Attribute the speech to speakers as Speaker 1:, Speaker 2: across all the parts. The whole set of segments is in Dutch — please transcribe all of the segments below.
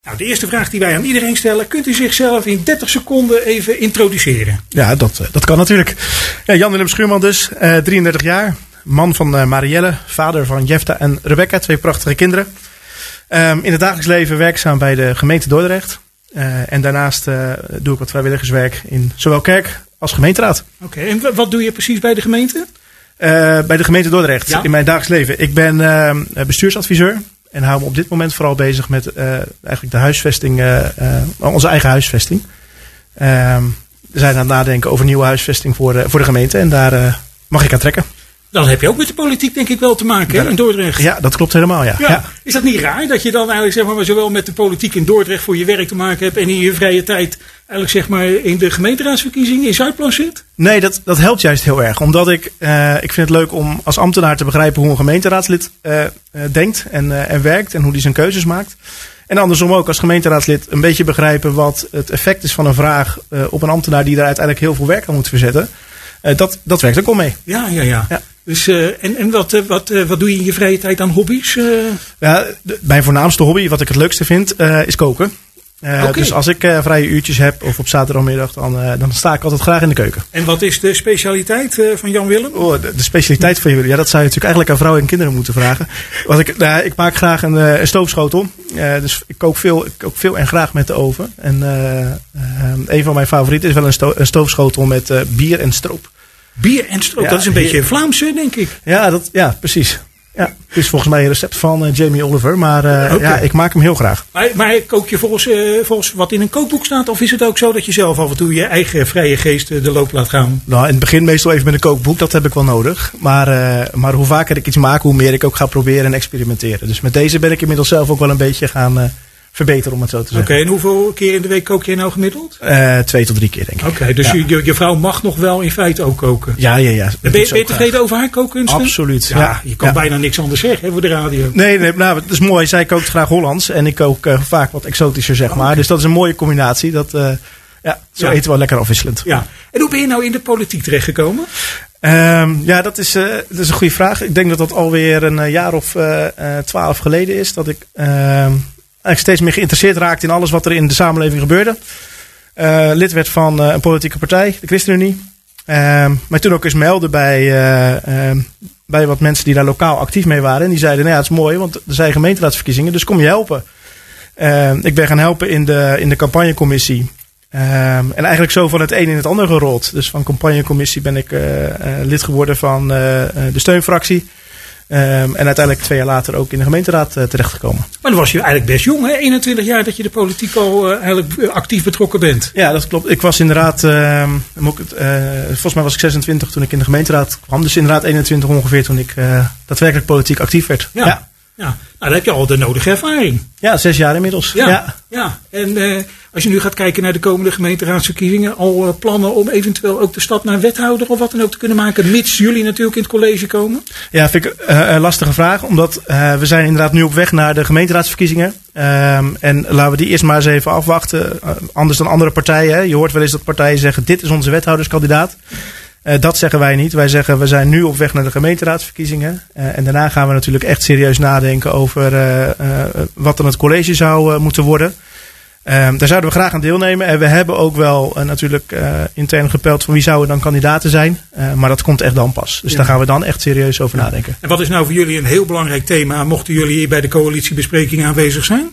Speaker 1: Nou, de eerste vraag die wij aan iedereen stellen. Kunt u zichzelf in 30 seconden even introduceren?
Speaker 2: Ja, dat kan natuurlijk. Ja, Jan-Willem Schuurman dus, 33 jaar. Man van Marielle, vader van Jefta en Rebecca, 2 prachtige kinderen. In het dagelijks leven werkzaam bij de gemeente Dordrecht. En daarnaast doe ik wat vrijwilligerswerk in zowel kerk als gemeenteraad.
Speaker 1: Oké, en wat doe je precies bij de gemeente?
Speaker 2: Bij de gemeente Dordrecht,
Speaker 1: ja?
Speaker 2: In mijn dagelijks leven. Ik ben bestuursadviseur. En hou me op dit moment vooral bezig met eigenlijk de huisvesting, onze eigen huisvesting. We zijn aan het nadenken over nieuwe huisvesting voor de gemeente. En daar mag ik aan trekken.
Speaker 1: Dan heb je ook met de politiek denk ik wel te maken, hè, in Dordrecht.
Speaker 2: Ja, dat klopt helemaal, ja.
Speaker 1: Is dat niet raar dat je dan eigenlijk zeg maar zowel met de politiek in Dordrecht voor je werk te maken hebt en in je vrije tijd eigenlijk zeg maar in de gemeenteraadsverkiezingen in Zuidplas zit?
Speaker 2: Nee, dat helpt juist heel erg. Omdat ik vind het leuk om als ambtenaar te begrijpen hoe een gemeenteraadslid denkt en werkt en hoe die zijn keuzes maakt. En andersom ook als gemeenteraadslid een beetje begrijpen wat het effect is van een vraag op een ambtenaar die daar uiteindelijk heel veel werk aan moet verzetten. Dat werkt ook al mee.
Speaker 1: Ja. Dus, en wat doe je in je vrije tijd aan hobby's?
Speaker 2: Ja, mijn voornaamste hobby, wat ik het leukste vind, is koken. Okay. Dus als ik vrije uurtjes heb of op zaterdagmiddag, dan sta ik altijd graag in de keuken.
Speaker 1: En wat is de specialiteit van Jan-Willem?
Speaker 2: Oh, de specialiteit van jullie, dat zou je natuurlijk eigenlijk aan vrouwen en kinderen moeten vragen. Ik maak graag een stoofschotel. Dus ik kook veel en graag met de oven. En een van mijn favorieten is wel een stoofschotel met bier en stroop.
Speaker 1: Bier en stroop, dat is een beetje Vlaamse, denk ik.
Speaker 2: Ja, precies. Ja, het is volgens mij een recept van Jamie Oliver, maar ja, ik maak hem heel graag.
Speaker 1: Maar kook je volgens wat in een kookboek staat, of is het ook zo dat je zelf af en toe je eigen vrije geest de loop laat gaan?
Speaker 2: Nou, in het begin meestal even met een kookboek, dat heb ik wel nodig. Maar hoe vaker ik iets maak, hoe meer ik ook ga proberen en experimenteren. Dus met deze ben ik inmiddels zelf ook wel een beetje gaan verbeteren, om het zo te zeggen.
Speaker 1: Oké, en hoeveel keer in de week kook je nou gemiddeld?
Speaker 2: 2 tot 3 keer, denk ik.
Speaker 1: Oké, dus ja. je vrouw mag nog wel in feite ook koken?
Speaker 2: Ja.
Speaker 1: Ben je tevreden over haar kookkunsten?
Speaker 2: Absoluut.
Speaker 1: Ja, je kan bijna niks anders zeggen hè, voor de radio.
Speaker 2: Nee, nou, het is mooi. Zij kookt graag Hollands en ik kook vaak wat exotischer, zeg maar. Dus dat is een mooie combinatie. Zo eten we lekker afwisselend.
Speaker 1: Ja. En hoe ben je nou in de politiek terechtgekomen?
Speaker 2: Dat is een goede vraag. Ik denk dat dat alweer een jaar of 12 geleden is. Dat ik eigenlijk steeds meer geïnteresseerd raakte in alles wat er in de samenleving gebeurde. Lid werd van een politieke partij, de ChristenUnie. Maar toen ook eens melden bij wat mensen die daar lokaal actief mee waren. En die zeiden, nou ja, het is mooi, want er zijn gemeenteraadsverkiezingen, dus kom je helpen. Ik ben gaan helpen in de campagnecommissie. En eigenlijk zo van het een in het ander gerold. Dus van campagnecommissie ben ik lid geworden van de steunfractie. En uiteindelijk 2 jaar later ook in de gemeenteraad terechtgekomen.
Speaker 1: Maar dan was je eigenlijk best jong, hè? 21 jaar dat je de politiek al eigenlijk actief betrokken bent.
Speaker 2: Ja, dat klopt. Ik was inderdaad, volgens mij was ik 26 toen ik in de gemeenteraad kwam. Dus inderdaad 21 ongeveer toen ik daadwerkelijk politiek actief werd. Ja. Nou,
Speaker 1: dan heb je al de nodige ervaring.
Speaker 2: Ja, 6 jaar inmiddels.
Speaker 1: Ja. En als je nu gaat kijken naar de komende gemeenteraadsverkiezingen, al plannen om eventueel ook de stap naar wethouder of wat dan ook te kunnen maken, mits jullie natuurlijk in het college komen?
Speaker 2: Ja, vind ik een lastige vraag, omdat we zijn inderdaad nu op weg naar de gemeenteraadsverkiezingen. En laten we die eerst maar eens even afwachten. Anders dan andere partijen. Hè. Je hoort wel eens dat partijen zeggen, dit is onze wethouderskandidaat. Dat zeggen wij niet. Wij zeggen, we zijn nu op weg naar de gemeenteraadsverkiezingen. En daarna gaan we natuurlijk echt serieus nadenken over wat dan het college zou moeten worden. Daar zouden we graag aan deelnemen. En we hebben ook wel natuurlijk intern gepeld van wie zouden dan kandidaten zijn. Maar dat komt echt dan pas. Dus daar gaan we dan echt serieus over nadenken.
Speaker 1: En wat is nou voor jullie een heel belangrijk thema? Mochten jullie bij de coalitiebesprekingen aanwezig zijn?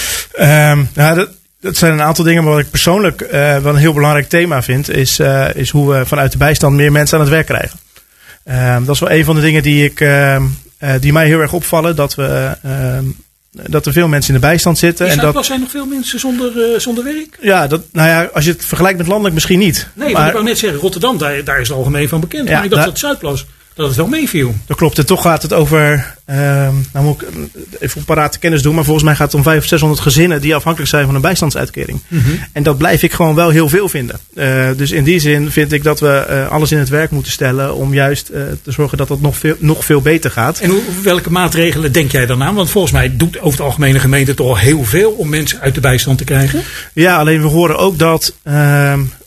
Speaker 2: Dat zijn een aantal dingen, maar wat ik persoonlijk wel een heel belangrijk thema vind, is hoe we vanuit de bijstand meer mensen aan het werk krijgen. Dat is wel een van de dingen die mij heel erg opvallen, dat er veel mensen in de bijstand zitten.
Speaker 1: Zijn er nog veel mensen zonder werk?
Speaker 2: Ja, als je het vergelijkt met landelijk misschien niet.
Speaker 1: Nee, want ik wou net zeggen, Rotterdam, daar is het algemeen van bekend. Ja, maar ik dacht dat Zuidplas, dat het wel meeviel.
Speaker 2: Dat klopt. En toch gaat het over, nou moet ik even op parate kennis doen, maar volgens mij gaat het om 500 of 600 gezinnen die afhankelijk zijn van een bijstandsuitkering. Mm-hmm. En dat blijf ik gewoon wel heel veel vinden. Dus in die zin vind ik dat we alles in het werk moeten stellen om juist te zorgen dat het nog veel beter gaat.
Speaker 1: En welke maatregelen denk jij dan aan? Want volgens mij doet over de algemene gemeente toch al heel veel om mensen uit de bijstand te krijgen.
Speaker 2: Ja, alleen we horen ook dat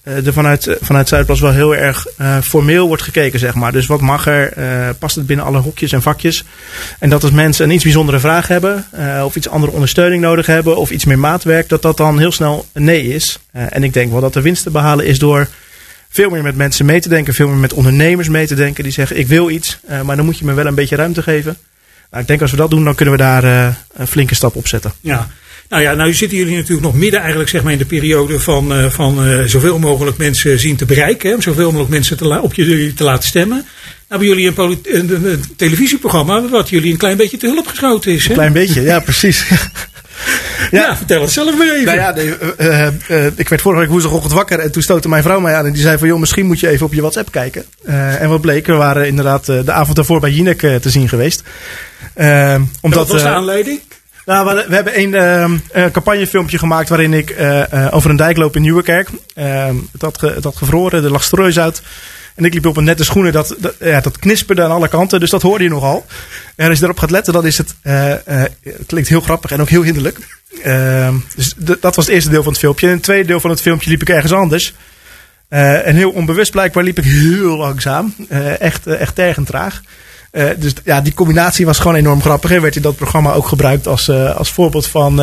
Speaker 2: er vanuit Zuidplas wel heel erg formeel wordt gekeken, zeg maar. Dus wat mag er? Past het binnen alle hokjes en vakjes? En dat als mensen een iets bijzondere vraag hebben, of iets andere ondersteuning nodig hebben, of iets meer maatwerk, dat dan heel snel een nee is. En ik denk wel dat er winst te behalen is door veel meer met mensen mee te denken, veel meer met ondernemers mee te denken die zeggen, ik wil iets, maar dan moet je me wel een beetje ruimte geven. Nou, ik denk als we dat doen, dan kunnen we daar een flinke stap op zetten.
Speaker 1: Ja. Nou zitten jullie natuurlijk nog midden eigenlijk zeg maar in de periode van zoveel mogelijk mensen zien te bereiken. Hè, om zoveel mogelijk mensen op jullie te laten stemmen. Nou hebben jullie een televisieprogramma wat jullie een klein beetje te hulp geschoten is. Hè?
Speaker 2: Een klein beetje, ja precies.
Speaker 1: Ja, vertel het zelf maar even.
Speaker 2: Nou ja, ik werd vorige week woensdagochtend wakker en toen stootte mijn vrouw mij aan en die zei van joh, misschien moet je even op je WhatsApp kijken. En wat bleek, we waren inderdaad de avond daarvoor bij Jinek te zien geweest.
Speaker 1: Wat was de aanleiding?
Speaker 2: Nou, we hebben een campagnefilmpje gemaakt waarin ik over een dijk loop in Nieuwerkerk. Het had gevroren, er lag strooisout. En ik liep op een nette schoenen, dat knisperde aan alle kanten, dus dat hoorde je nogal. En als je erop gaat letten, dan is het klinkt heel grappig en ook heel hinderlijk. Dus dat was het eerste deel van het filmpje. En in het tweede deel van het filmpje liep ik ergens anders. En heel onbewust blijkbaar liep ik heel langzaam. Echt tergend traag. Dus ja, die combinatie was gewoon enorm grappig. En werd in dat programma ook gebruikt als voorbeeld van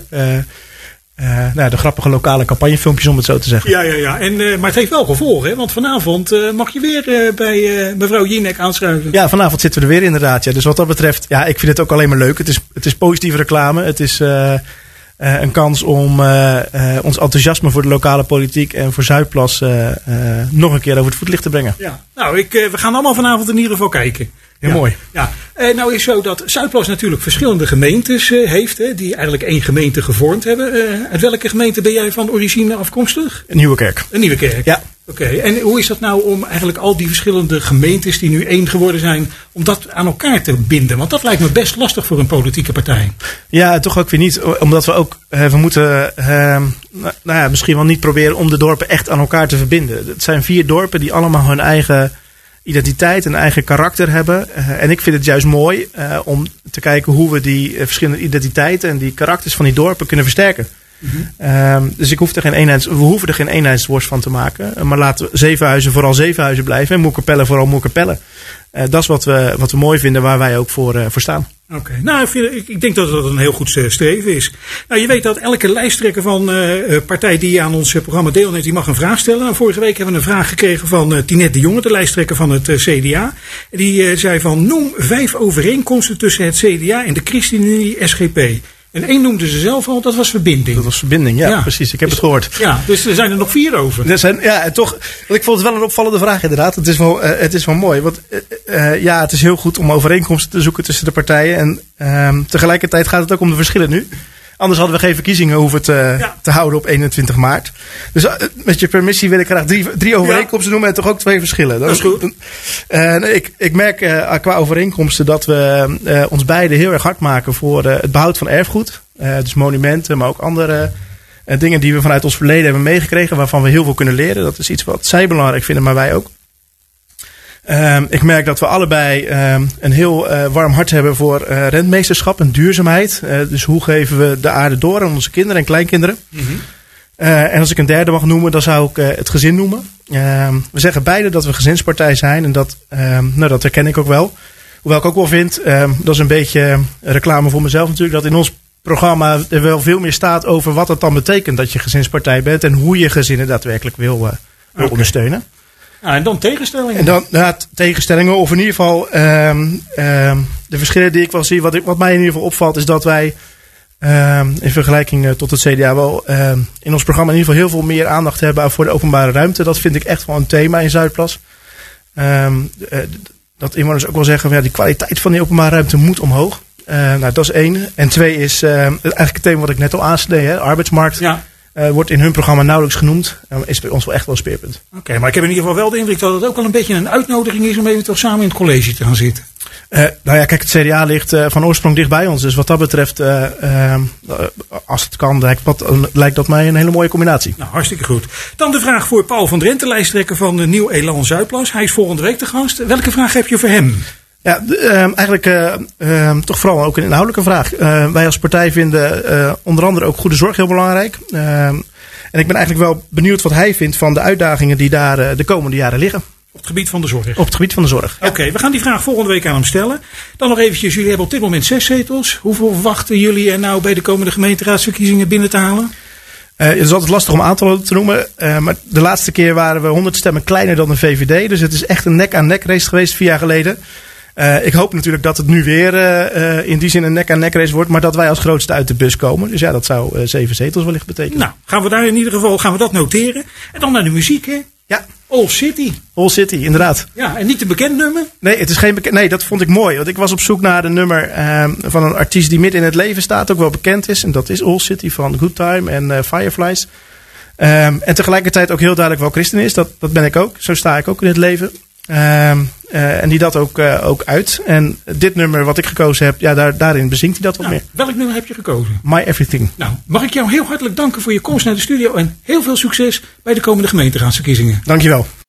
Speaker 2: de grappige lokale campagnefilmpjes, om het zo te zeggen.
Speaker 1: Ja. Maar het heeft wel gevolgen, hè? Want vanavond mag je weer bij mevrouw Jinek aanschuiven.
Speaker 2: Ja, vanavond zitten we er weer inderdaad. Ja. Dus wat dat betreft, ja, ik vind het ook alleen maar leuk. Het is positieve reclame. Het is een kans om ons enthousiasme voor de lokale politiek en voor Zuidplas nog een keer over het voetlicht te brengen. Ja.
Speaker 1: Nou, we gaan allemaal vanavond in ieder geval kijken.
Speaker 2: Heel mooi.
Speaker 1: Ja. Nou is zo dat Zuidplas natuurlijk verschillende gemeentes heeft, hè, die eigenlijk één gemeente gevormd hebben. Uit welke gemeente ben jij van origine afkomstig?
Speaker 2: Nieuwekerk.
Speaker 1: Nieuwekerk.
Speaker 2: Ja.
Speaker 1: Oké. En hoe is dat nou om eigenlijk al die verschillende gemeentes die nu één geworden zijn, om dat aan elkaar te binden? Want dat lijkt me best lastig voor een politieke partij.
Speaker 2: Ja, toch ook weer niet. Omdat we ook, we moeten misschien wel niet proberen om de dorpen echt aan elkaar te verbinden. Het zijn 4 dorpen die allemaal hun eigen identiteit en eigen karakter hebben. En ik vind het juist mooi om te kijken hoe we die verschillende identiteiten en die karakters van die dorpen kunnen versterken. Mm-hmm. Dus we hoeven er geen eenheidsworst van te maken. Maar laten Zevenhuizen vooral Zevenhuizen blijven en Moerkapelle vooral Moerkapelle. Dat is wat we mooi vinden, waar wij ook voor staan.
Speaker 1: Oké. Nou, ik denk dat dat een heel goed streven is. Nou, je weet dat elke lijsttrekker van partij die aan ons programma deelneemt, die mag een vraag stellen. Nou, vorige week hebben we een vraag gekregen van Tinette de Jonge, de lijsttrekker van het CDA. Die zei van, noem 5 overeenkomsten tussen het CDA en de ChristenUnie SGP. En 1 noemde ze zelf al, dat was verbinding.
Speaker 2: Dat was verbinding, ja. Precies. Ik heb het gehoord.
Speaker 1: Ja, dus er zijn er nog 4 over.
Speaker 2: En toch, ik vond het wel een opvallende vraag inderdaad. Het is wel mooi. Want het is heel goed om overeenkomsten te zoeken tussen de partijen. En tegelijkertijd gaat het ook om de verschillen nu. Anders hadden we geen verkiezingen hoeven te houden op 21 maart. Dus met je permissie wil ik graag 3 overeenkomsten noemen en toch ook 2 verschillen.
Speaker 1: Dat is goed.
Speaker 2: Ik merk qua overeenkomsten dat we ons beiden heel erg hard maken voor het behoud van erfgoed. Dus monumenten, maar ook andere dingen die we vanuit ons verleden hebben meegekregen, waarvan we heel veel kunnen leren. Dat is iets wat zij belangrijk vinden, maar wij ook. Ik merk dat we allebei een heel warm hart hebben voor rentmeesterschap en duurzaamheid. Dus hoe geven we de aarde door aan onze kinderen en kleinkinderen. Mm-hmm. En als ik een derde mag noemen, dan zou ik het gezin noemen. We zeggen beide dat we gezinspartij zijn en dat herken ik ook wel. Hoewel ik ook wel vind, dat is een beetje reclame voor mezelf natuurlijk, dat in ons programma er wel veel meer staat over wat het dan betekent dat je gezinspartij bent en hoe je gezinnen daadwerkelijk wil ondersteunen.
Speaker 1: Ja, en dan tegenstellingen.
Speaker 2: En dan tegenstellingen, of in ieder geval de verschillen die ik wel zie. Wat mij in ieder geval opvalt is dat wij in vergelijking tot het CDA wel in ons programma in ieder geval heel veel meer aandacht hebben voor de openbare ruimte. Dat vind ik echt wel een thema in Zuidplas. Dat inwoners ook wel zeggen, die kwaliteit van die openbare ruimte moet omhoog. Dat is 1. En 2 is eigenlijk het thema wat ik net al aansneed, arbeidsmarkt. Ja. Wordt in hun programma nauwelijks genoemd. Is bij ons wel echt wel een speerpunt.
Speaker 1: Oké, maar ik heb in ieder geval wel de indruk dat het ook wel een beetje een uitnodiging is om eventueel samen in het college te gaan zitten.
Speaker 2: Kijk, het CDA ligt van oorsprong dicht bij ons. Dus wat dat betreft, als het kan, lijkt dat mij een hele mooie combinatie.
Speaker 1: Nou, hartstikke goed. Dan de vraag voor Paul van Drenthe, lijsttrekker van Nieuw Elan Zuidplas. Hij is volgende week te gast. Welke vraag heb je voor hem?
Speaker 2: Ja, eigenlijk toch vooral ook een inhoudelijke vraag. Wij als partij vinden onder andere ook goede zorg heel belangrijk. En ik ben eigenlijk wel benieuwd wat hij vindt van de uitdagingen die daar de komende jaren liggen.
Speaker 1: Op het gebied van de zorg?
Speaker 2: Op het gebied van de zorg. Ja.
Speaker 1: Oké, we gaan die vraag volgende week aan hem stellen. Dan nog eventjes, jullie hebben op dit moment 6 zetels. Hoeveel verwachten jullie er nou bij de komende gemeenteraadsverkiezingen binnen te halen?
Speaker 2: Het is altijd lastig om aantallen te noemen. Maar de laatste keer waren we 100 stemmen kleiner dan de VVD. Dus het is echt een nek-aan-nek race geweest 4 jaar geleden. Ik hoop natuurlijk dat het nu weer in die zin een nek-aan-nek race wordt. Maar dat wij als grootste uit de bus komen. Dus ja, dat zou 7 zetels wellicht betekenen.
Speaker 1: Nou, gaan we daar in ieder geval dat noteren. En dan naar de muziek, hè?
Speaker 2: Ja.
Speaker 1: All City.
Speaker 2: All City, inderdaad.
Speaker 1: Ja, en niet een bekend nummer?
Speaker 2: Nee, het is geen bekend. Nee, dat vond ik mooi. Want ik was op zoek naar een nummer van een artiest die midden in het leven staat. Ook wel bekend is. En dat is All City van Good Time en Fireflies. En tegelijkertijd ook heel duidelijk wel christen is. Dat ben ik ook. Zo sta ik ook in het leven. En die dat ook uit. En dit nummer wat ik gekozen heb, ja, daarin bezingt hij dat wat meer.
Speaker 1: Welk nummer heb je gekozen?
Speaker 2: My Everything.
Speaker 1: Nou, mag ik jou heel hartelijk danken voor je komst naar de studio. En heel veel succes bij de komende gemeenteraadsverkiezingen.
Speaker 2: Dankjewel.